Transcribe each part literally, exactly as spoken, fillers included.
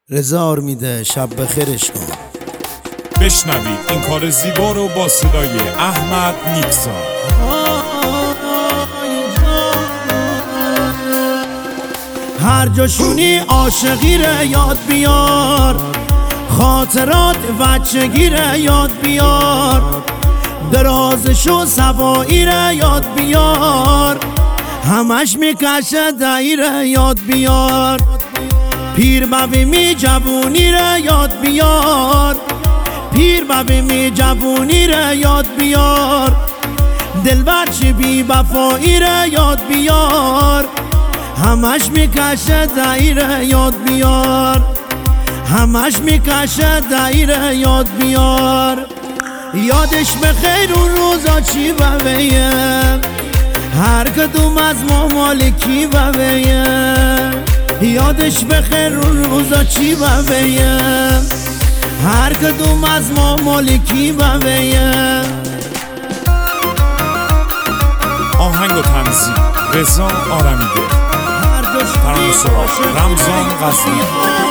رضا میده شب بخیرش کن. بشنوید این کار زیبا رو با صدای احمد نیکزا. هر جاشونی عاشقی ره یاد بیار، خاطرات بچگی ره یاد بیار، درازشو سوایی ره یاد بیار، همش میکشه دایی ره یاد بیار، پیر بابی می جوونی ره یاد بیار، پیر بابی می جوونی ره یاد بیار، دلبر چی بی وفایی ره یاد بیار، همش میکشه دایره یاد بیار، همش میکشه دایره یاد بیار. یادش بخیر اون روزا چی بویه، هر کدوم از ما مالکی بویه. یادش بخیر اون روزا چی بویه، هر کدوم از ما مالکی بویه. آهنگ و تنظیم رضا آرمیده، ترانه‌سرا رمضان قاسمی.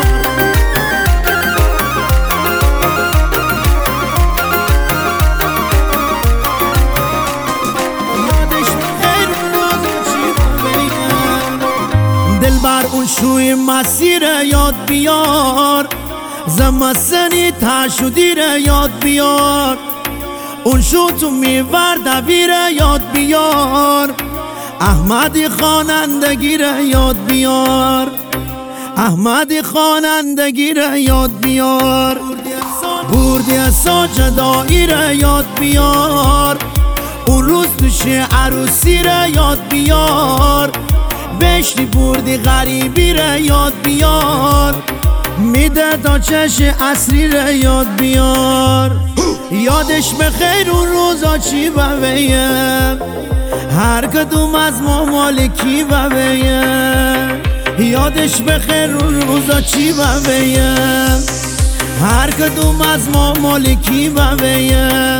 دلبر اون شوی مسیر یاد بیار، زمستنی تشودی یاد بیار، اون شو تو میور دویر یاد بیار، احمدی خوانندگی را یاد بیار، احمدی خوانندگی را یاد بیار، بردی ساجدایی را یاد بیار، اون روز توش عروسی را یاد بیار، بشتی بردی غریبی را یاد بیار، میده تا چش اصلی را یاد بیار. یادش بخیر اون روزا چی بویه، هر کدوم از ما مالکی بویه. یادش بخیر اون روزا چی بویه، هر کدوم از ما مالکی بویه.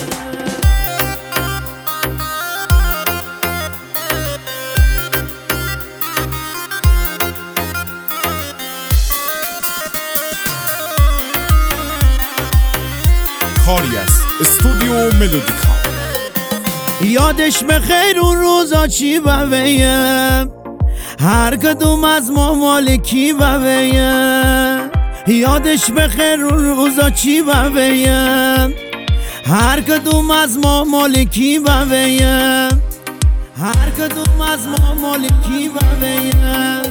کاری است استودیو ملودیکا. یادش بخیر اون روزا چی بویه، هر کدوم از ما مالکی بویه. یادش بخیر اون روزا چی بویه، هر کدوم از ما مالکی بویه، هر کدوم از ما مالکی بویه.